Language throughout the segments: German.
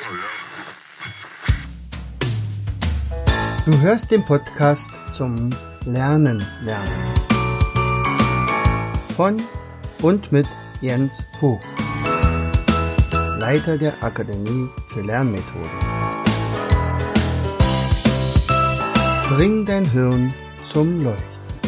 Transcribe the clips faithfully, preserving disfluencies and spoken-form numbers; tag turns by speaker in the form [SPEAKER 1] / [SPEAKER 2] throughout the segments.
[SPEAKER 1] Du hörst den Podcast zum Lernen lernen. Von und mit Jens Vogt, Leiter der Akademie für Lernmethoden. Bring dein Hirn zum Leuchten.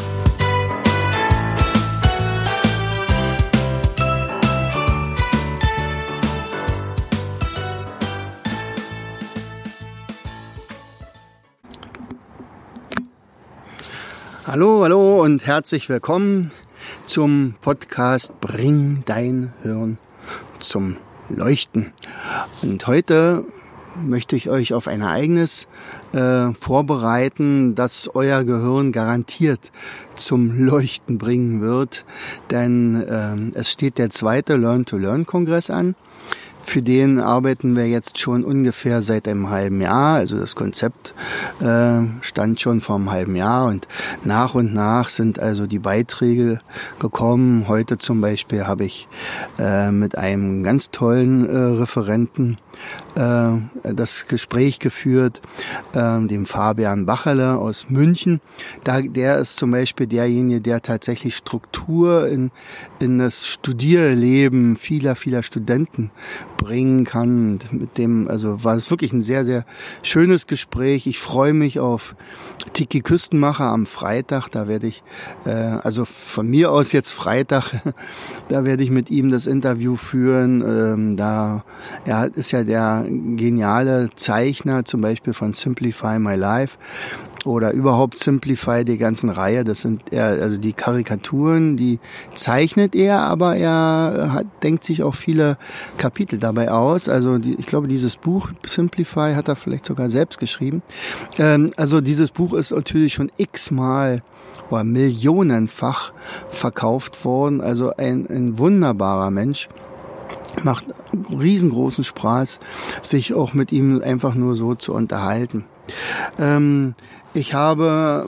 [SPEAKER 1] Hallo, hallo und herzlich willkommen zum Podcast Bring dein Hirn zum Leuchten. Und heute möchte ich euch auf ein Ereignis äh, vorbereiten, das euer Gehirn garantiert zum Leuchten bringen wird. Denn äh, es steht der zweite Learn-to-Learn-Kongress an. Für den arbeiten wir jetzt schon ungefähr seit einem halben Jahr. Also das Konzept äh, stand schon vor einem halben Jahr und nach und nach sind also die Beiträge gekommen. Heute zum Beispiel habe ich äh, mit einem ganz tollen äh, Referenten äh, das Gespräch geführt, äh, dem Fabian Bacherle aus München. Da, der ist zum Beispiel derjenige, der tatsächlich Struktur in, in das Studierleben vieler, vieler Studenten bringen kann. Und mit dem, also war es wirklich ein sehr, sehr schönes Gespräch. Ich freue mich auf Tiki Küstenmacher am Freitag. Da werde ich, äh, also von mir aus jetzt Freitag, da werde ich mit ihm das Interview führen. Ähm, da, er ist ja der geniale Zeichner zum Beispiel von Simplify My Life oder überhaupt Simplify, die ganzen Reihe. Das sind eher, also die Karikaturen, die zeichnet er, aber er hat, denkt sich auch viele Kapitel dabei aus. Also die, ich glaube, dieses Buch Simplify hat er vielleicht sogar selbst geschrieben. Ähm, also dieses Buch ist natürlich schon x-mal oder millionenfach verkauft worden. Also ein, ein wunderbarer Mensch. Macht riesengroßen Spaß, sich auch mit ihm einfach nur so zu unterhalten. Ähm, ich habe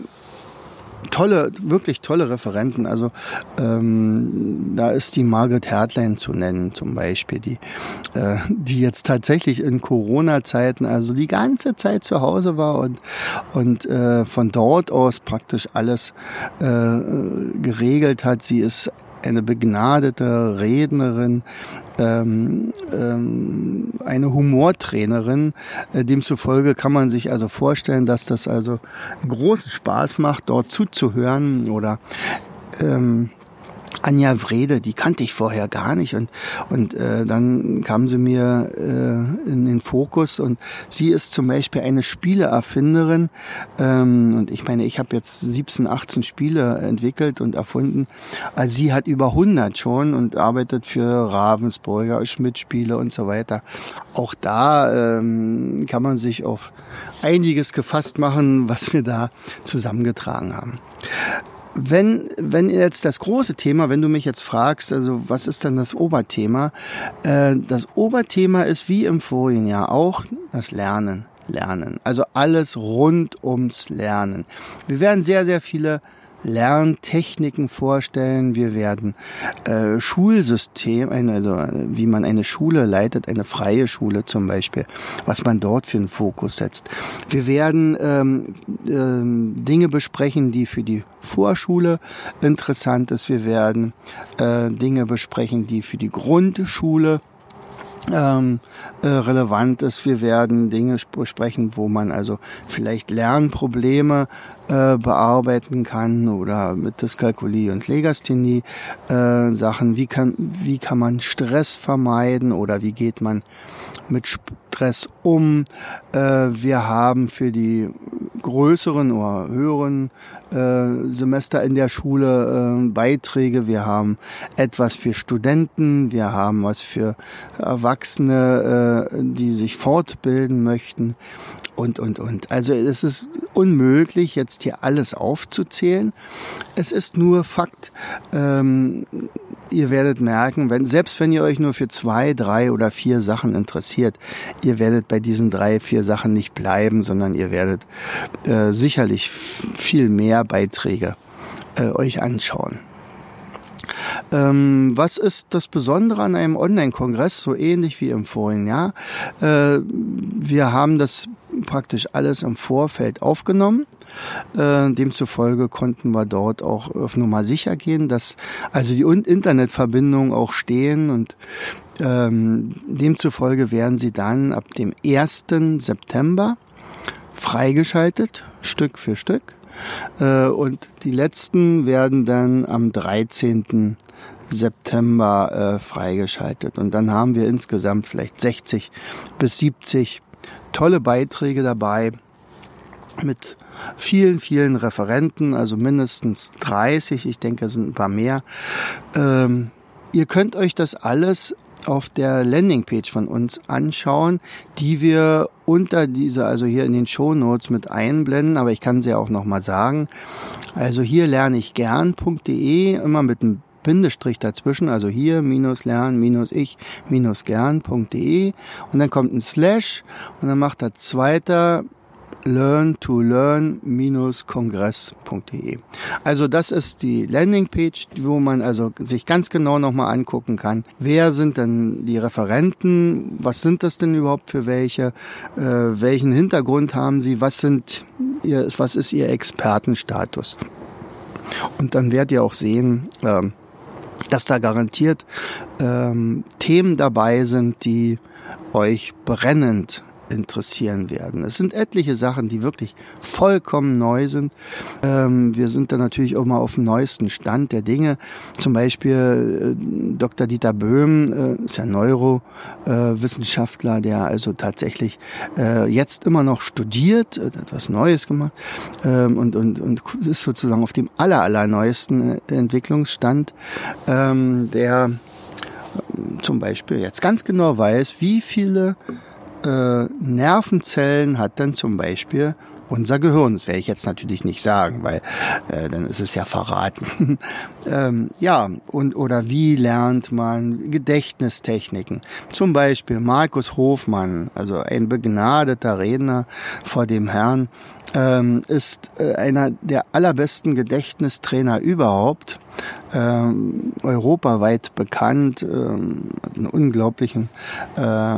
[SPEAKER 1] tolle, wirklich tolle Referenten. Also ähm, da ist die Margret Hertlein zu nennen zum Beispiel, die, äh, die jetzt tatsächlich in Corona-Zeiten also die ganze Zeit zu Hause war und, und äh, von dort aus praktisch alles äh, geregelt hat. Sie ist eine begnadete Rednerin, ähm, ähm, eine Humortrainerin. Äh, demzufolge kann man sich also vorstellen, dass das also großen Spaß macht, dort zuzuhören. Oder ähm, Anja Wrede, die kannte ich vorher gar nicht und und äh, dann kam sie mir äh, in den Fokus und sie ist zum Beispiel eine Spieleerfinderin ähm, und ich meine, ich habe jetzt siebzehn, achtzehn Spiele entwickelt und erfunden, also sie hat über hundert schon und arbeitet für Ravensburger, Schmidt-Spiele und so weiter. Auch da ähm, kann man sich auf einiges gefasst machen, was wir da zusammengetragen haben. Wenn, wenn jetzt das große Thema, wenn du mich jetzt fragst, also was ist denn das Oberthema? Äh, das Oberthema ist wie im vorigen Jahr auch das Lernen, Lernen. Also alles rund ums Lernen. Wir werden sehr, sehr viele Lerntechniken vorstellen. Wir werden äh, Schulsystem, also wie man eine Schule leitet, eine freie Schule zum Beispiel, was man dort für einen Fokus setzt. Wir werden ähm, ähm, Dinge besprechen, die für die Vorschule interessant ist. Wir werden äh, Dinge besprechen, die für die Grundschule Ähm, äh, relevant ist. Wir werden Dinge besprechen, wo man also vielleicht Lernprobleme äh, bearbeiten kann oder mit Dyskalkulie und Legasthenie äh, Sachen. Wie kann, wie kann man Stress vermeiden oder wie geht man mit Stress um? Äh, wir haben für die größeren oder höheren äh, Semester in der Schule äh, Beiträge. Wir haben etwas für Studenten, wir haben was für Erwachsene, äh, die sich fortbilden möchten und, und, und. Also es ist unmöglich, jetzt hier alles aufzuzählen. Es ist nur Fakt. Ähm, ihr werdet merken, wenn, selbst wenn ihr euch nur für zwei, drei oder vier Sachen interessiert, ihr werdet bei diesen drei, vier Sachen nicht bleiben, sondern ihr werdet äh, sicherlich f- viel mehr Beiträge äh, euch anschauen. Ähm, was ist das Besondere an einem Online-Kongress, so ähnlich wie im vorigen Jahr? Äh, wir haben das praktisch alles im Vorfeld aufgenommen. Äh, demzufolge konnten wir dort auch auf Nummer sicher gehen, dass also die Internetverbindungen auch stehen, und ähm, demzufolge werden sie dann ab dem ersten September freigeschaltet, Stück für Stück. Äh, und die letzten werden dann am dreizehnten September äh, freigeschaltet. Und dann haben wir insgesamt vielleicht sechzig bis siebzig tolle Beiträge dabei mit vielen, vielen Referenten, also mindestens dreißig, ich denke, es sind ein paar mehr. Ähm, ihr könnt euch das alles auf der Landingpage von uns anschauen, die wir unter diese, also hier in den Shownotes mit einblenden, aber ich kann sie auch nochmal sagen. Also hier lerne ich gern punkt de, immer mit einem Bindestrich dazwischen, also hier minus lernen minus ich minus gern punkt de, und dann kommt ein Slash und dann macht er zweiter learn to learn kongress punkt de. Also das ist die Landingpage, wo man also sich ganz genau nochmal angucken kann, wer sind denn die Referenten, was sind das denn überhaupt für welche, äh, welchen Hintergrund haben sie, was sind ihr, was ist ihr Expertenstatus. Und dann werdet ihr auch sehen, äh, dass da garantiert ähm, Themen dabei sind, die euch brennend interessieren werden. Es sind etliche Sachen, die wirklich vollkommen neu sind. Ähm, wir sind da natürlich auch mal auf dem neuesten Stand der Dinge. Zum Beispiel äh, Doktor Dieter Böhm äh, ist ja Neurowissenschaftler, äh, der also tatsächlich äh, jetzt immer noch studiert, äh, hat was Neues gemacht ähm, und, und, und ist sozusagen auf dem aller, aller neuesten Entwicklungsstand, ähm, der äh, zum Beispiel jetzt ganz genau weiß, wie viele Äh, Nervenzellen hat dann zum Beispiel unser Gehirn. Das werde ich jetzt natürlich nicht sagen, weil äh, dann ist es ja verraten. ähm, ja, und oder wie lernt man Gedächtnistechniken? Zum Beispiel Markus Hofmann, also ein begnadeter Redner vor dem Herrn, ähm, ist äh, einer der allerbesten Gedächtnistrainer überhaupt. Ähm, europaweit bekannt, ähm, einen unglaublichen äh,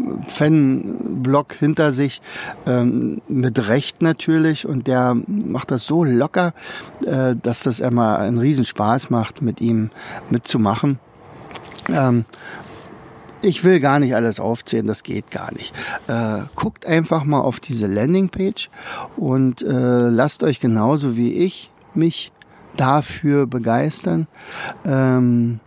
[SPEAKER 1] Fanblock hinter sich, ähm, mit Recht natürlich, und der macht das so locker, äh, dass das immer einen Riesenspaß macht, mit ihm mitzumachen. Ähm, Ich will gar nicht alles aufzählen, das geht gar nicht. Äh, guckt einfach mal auf diese Landingpage und äh, lasst euch genauso wie ich mich dafür begeistern. Ähm,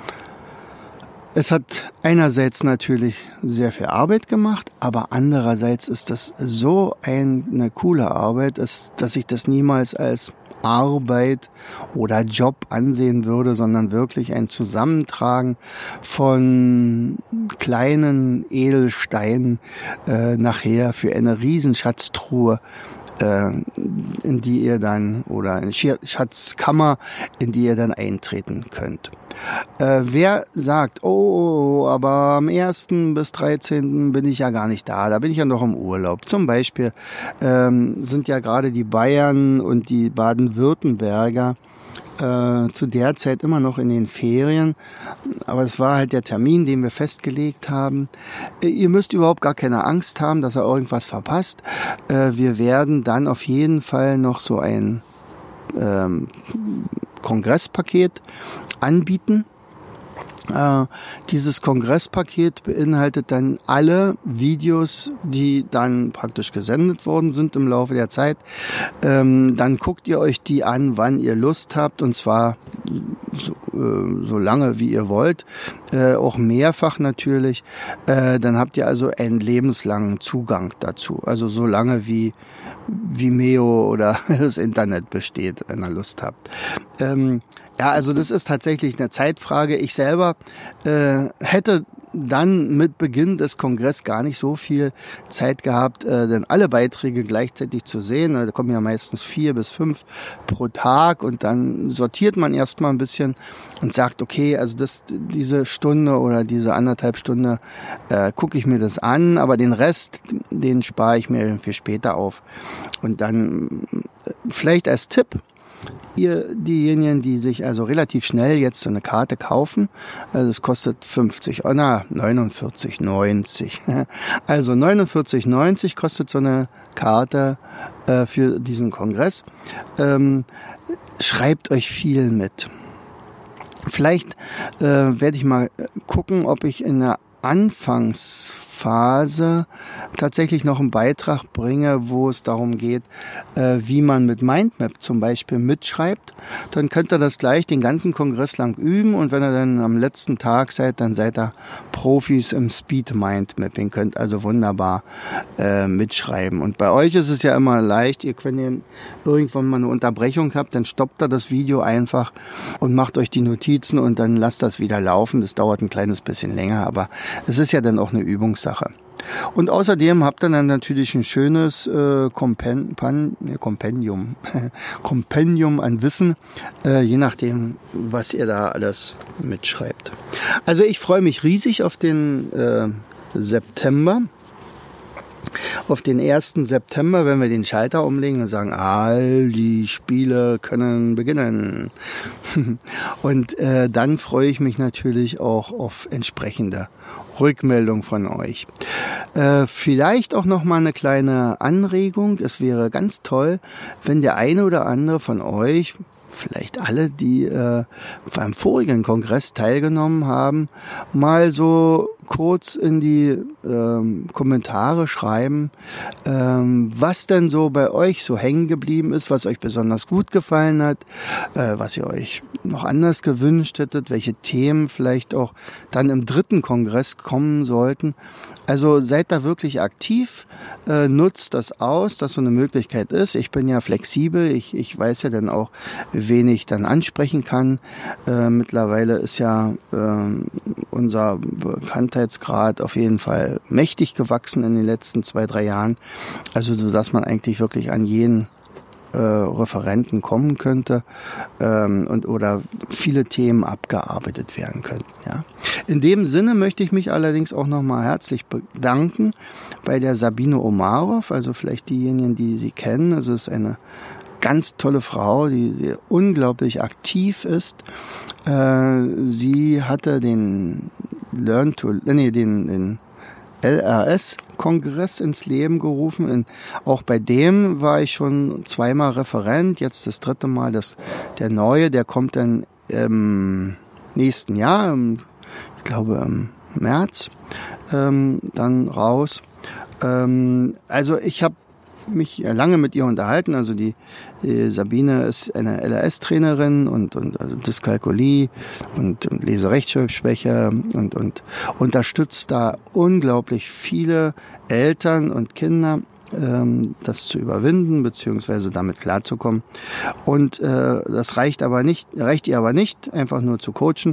[SPEAKER 1] es hat einerseits natürlich sehr viel Arbeit gemacht, aber andererseits ist das so ein, eine coole Arbeit, dass, dass ich das niemals als Arbeit oder Job ansehen würde, sondern wirklich ein Zusammentragen von kleinen Edelsteinen äh, nachher für eine Riesenschatztruhe, äh, in die ihr dann, oder eine Schatzkammer, in die ihr dann eintreten könnt. Äh, wer sagt, oh, aber am ersten bis dreizehnten bin ich ja gar nicht da, da bin ich ja noch im Urlaub. Zum Beispiel ähm, sind ja gerade die Bayern und die Baden-Württemberger äh, zu der Zeit immer noch in den Ferien, aber es war halt der Termin, den wir festgelegt haben. Äh, ihr müsst überhaupt gar keine Angst haben, dass ihr irgendwas verpasst. Äh, wir werden dann auf jeden Fall noch so ein ähm, Kongresspaket anbieten. Äh, dieses Kongresspaket beinhaltet dann alle Videos, die dann praktisch gesendet worden sind im Laufe der Zeit. Ähm, dann guckt ihr euch die an, wann ihr Lust habt, und zwar so, äh, so lange wie ihr wollt, äh, auch mehrfach natürlich. Äh, dann habt ihr also einen lebenslangen Zugang dazu, also so lange wie Vimeo oder das Internet besteht, wenn ihr Lust habt. Ähm, ja, also das ist tatsächlich eine Zeitfrage. Ich selber äh, hätte dann mit Beginn des Kongresses gar nicht so viel Zeit gehabt, äh, denn alle Beiträge gleichzeitig zu sehen. Da kommen ja meistens vier bis fünf pro Tag, und dann sortiert man erstmal ein bisschen und sagt, okay, also das, diese Stunde oder diese anderthalb Stunde äh, gucke ich mir das an, aber den Rest, den spare ich mir für später auf. Und dann vielleicht als Tipp, Ihr, diejenigen, die sich also relativ schnell jetzt so eine Karte kaufen, also es kostet fünfzig, oh, na, neunundvierzig neunzig. Also neunundvierzig neunzig kostet so eine Karte äh, für diesen Kongress. Ähm, schreibt euch viel mit. Vielleicht äh, werde ich mal gucken, ob ich in der Anfangsphase tatsächlich noch einen Beitrag bringe, wo es darum geht, äh, wie man mit Mindmap zum Beispiel mitschreibt. Dann könnt ihr das gleich den ganzen Kongress lang üben und wenn ihr dann am letzten Tag seid, dann seid ihr Profis im Speed Mindmapping, könnt also wunderbar äh, mitschreiben. Und bei euch ist es ja immer leicht, ihr könnt ihr irgendwann mal eine Unterbrechung habt, dann stoppt ihr das Video einfach und macht euch die Notizen und dann lasst das wieder laufen. Das dauert ein kleines bisschen länger, aber es ist ja dann auch eine Übungssache. Und außerdem habt ihr dann natürlich ein schönes äh, Kompen, Pan, ne, Kompendium, Kompendium an Wissen, äh, je nachdem, was ihr da alles mitschreibt. Also ich freue mich riesig auf den äh, September. Auf den ersten September, wenn wir den Schalter umlegen und sagen, all die Spiele können beginnen. Und äh, dann freue ich mich natürlich auch auf entsprechende Rückmeldung von euch. Äh, vielleicht auch noch mal eine kleine Anregung. Es wäre ganz toll, wenn der eine oder andere von euch, vielleicht alle, die äh, beim vorigen Kongress teilgenommen haben, mal so kurz in die ähm, Kommentare schreiben, ähm, was denn so bei euch so hängen geblieben ist, was euch besonders gut gefallen hat, äh, was ihr euch noch anders gewünscht hättet, welche Themen vielleicht auch dann im dritten Kongress kommen sollten. Also seid da wirklich aktiv, äh, nutzt das aus, dass so eine Möglichkeit ist. Ich bin ja flexibel, ich, ich weiß ja dann auch, wen ich dann ansprechen kann. Äh, mittlerweile ist ja äh, unser Bekanntheitsgrad auf jeden Fall mächtig gewachsen in den letzten zwei, drei Jahren. Also so, dass man eigentlich wirklich an jeden äh, Referenten kommen könnte ähm, und oder viele Themen abgearbeitet werden könnten. Ja. In dem Sinne möchte ich mich allerdings auch nochmal herzlich bedanken bei der Sabine Omarov, also vielleicht diejenigen, die sie kennen. Also es ist eine ganz tolle Frau, die, die unglaublich aktiv ist. Äh, sie hatte den Learn to, nee, den, den L R S-Kongress ins Leben gerufen. In, auch bei dem war ich schon zweimal Referent, jetzt das dritte Mal. Das, der neue, der kommt dann im nächsten Jahr, im, ich glaube im März, ähm, dann raus. Ähm, also ich habe mich lange mit ihr unterhalten. Also die, die Sabine ist eine L R S-Trainerin und, und also Dyskalkulie und, und Leserechtschreibschwäche und, und unterstützt da unglaublich viele Eltern und Kinder, ähm, das zu überwinden beziehungsweise damit klarzukommen. Und äh, das reicht aber nicht, reicht ihr aber nicht, einfach nur zu coachen,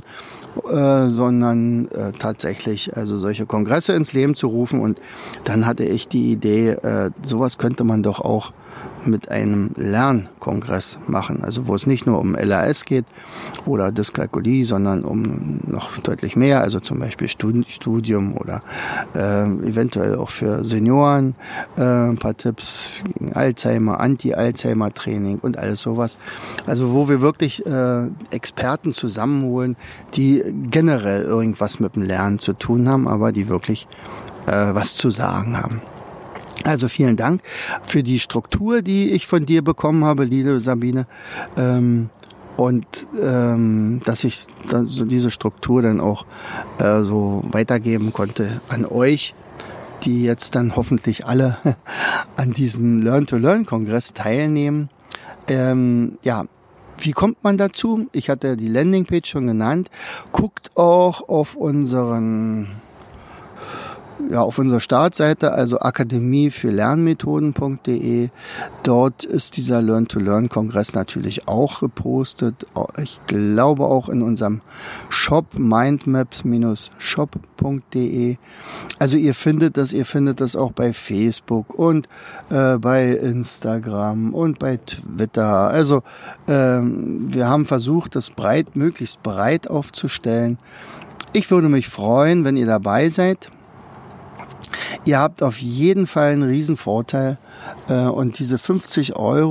[SPEAKER 1] äh, sondern äh, tatsächlich also solche Kongresse ins Leben zu rufen. Und dann hatte ich die Idee, äh, sowas könnte man doch auch mit einem Lernkongress machen, also wo es nicht nur um L R S geht oder Dyskalkulie, sondern um noch deutlich mehr, also zum Beispiel Studium oder äh, eventuell auch für Senioren äh, ein paar Tipps gegen Alzheimer, Anti-Alzheimer-Training und alles sowas. Also wo wir wirklich äh, Experten zusammenholen, die generell irgendwas mit dem Lernen zu tun haben, aber die wirklich äh, was zu sagen haben. Also vielen Dank für die Struktur, die ich von dir bekommen habe, liebe Sabine. Ähm, und ähm, dass ich dann so diese Struktur dann auch äh, so weitergeben konnte an euch, die jetzt dann hoffentlich alle an diesem Learn-to-Learn-Kongress teilnehmen. Ähm, ja, wie kommt man dazu? Ich hatte die Landingpage schon genannt. Guckt auch auf unseren Ja, auf unserer Startseite, also akademie für lernmethoden punkt de. Dort ist dieser Learn-to-Learn-Kongress natürlich auch gepostet. Ich glaube auch in unserem Shop mindmaps shop punkt de. Also ihr findet das, ihr findet das auch bei Facebook und äh, bei Instagram und bei Twitter. Also ähm, wir haben versucht, das breit, möglichst breit aufzustellen. Ich würde mich freuen, wenn ihr dabei seid. Ihr habt auf jeden Fall einen riesen Vorteil äh, und diese fünfzig Euro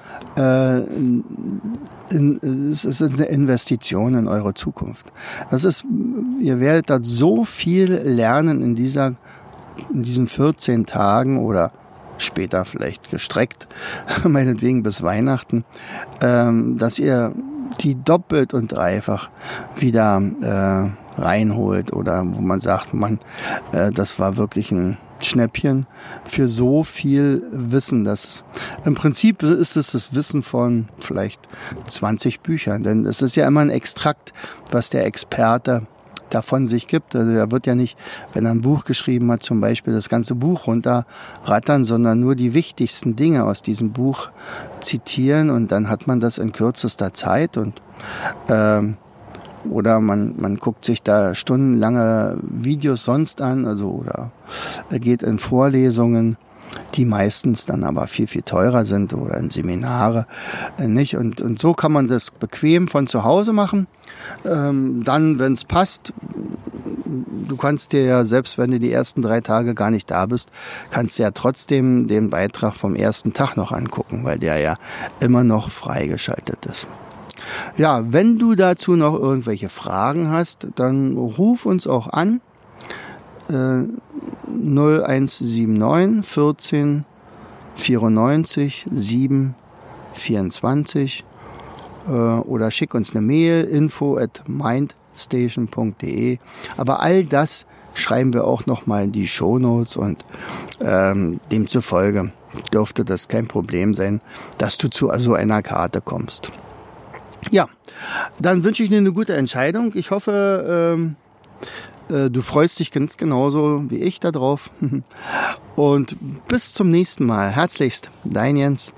[SPEAKER 1] äh, in, es ist eine Investition in eure Zukunft. Das ist, ihr werdet da so viel lernen in dieser, in diesen vierzehn Tagen oder später vielleicht gestreckt, meinetwegen bis Weihnachten, ähm, dass ihr die doppelt und dreifach wieder äh, reinholt oder wo man sagt, man, äh, das war wirklich ein Schnäppchen für so viel Wissen. Das im Prinzip ist es das Wissen von vielleicht zwanzig Büchern, denn es ist ja immer ein Extrakt, was der Experte davon sich gibt. Also er wird ja nicht, wenn er ein Buch geschrieben hat, zum Beispiel das ganze Buch runterrattern, sondern nur die wichtigsten Dinge aus diesem Buch zitieren und dann hat man das in kürzester Zeit und ähm, oder man, man guckt sich da stundenlange Videos sonst an, also oder geht in Vorlesungen, die meistens dann aber viel, viel teurer sind oder in Seminare, äh, nicht. Und, und so kann man das bequem von zu Hause machen. Ähm, dann, wenn es passt, du kannst dir ja, selbst wenn du die ersten drei Tage gar nicht da bist, kannst du ja trotzdem den Beitrag vom ersten Tag noch angucken, weil der ja immer noch freigeschaltet ist. Ja, wenn du dazu noch irgendwelche Fragen hast, dann ruf uns auch an. Äh, null eins sieben neun vierzehn vierundneunzig sieben vierundzwanzig äh, oder schick uns eine Mail info at mindstation punkt de. Aber all das schreiben wir auch nochmal in die Shownotes und ähm, demzufolge dürfte das kein Problem sein, dass du zu so einer Karte kommst. Ja, dann wünsche ich dir eine gute Entscheidung. Ich hoffe, ähm, äh, du freust dich ganz genauso wie ich da drauf. Und bis zum nächsten Mal. Herzlichst, dein Jens.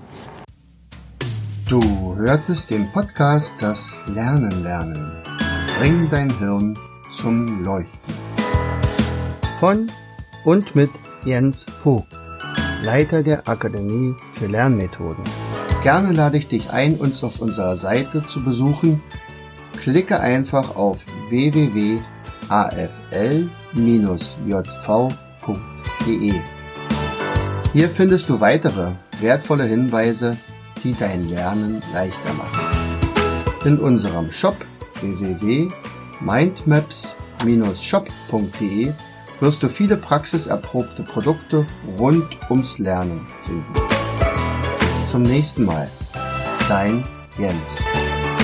[SPEAKER 1] Du hörtest den Podcast Das Lernen lernen. Bring dein Hirn zum Leuchten. Von und mit Jens Vogt, Leiter der Akademie für Lernmethoden. Gerne lade ich dich ein, uns auf unserer Seite zu besuchen. Klicke einfach auf w w w punkt a f l bindestrich j v punkt de. Hier findest du weitere wertvolle Hinweise, die dein Lernen leichter machen. In unserem Shop w w w punkt mindmaps bindestrich shop punkt de wirst du viele praxiserprobte Produkte rund ums Lernen finden. Bis zum nächsten Mal. Dein Jens.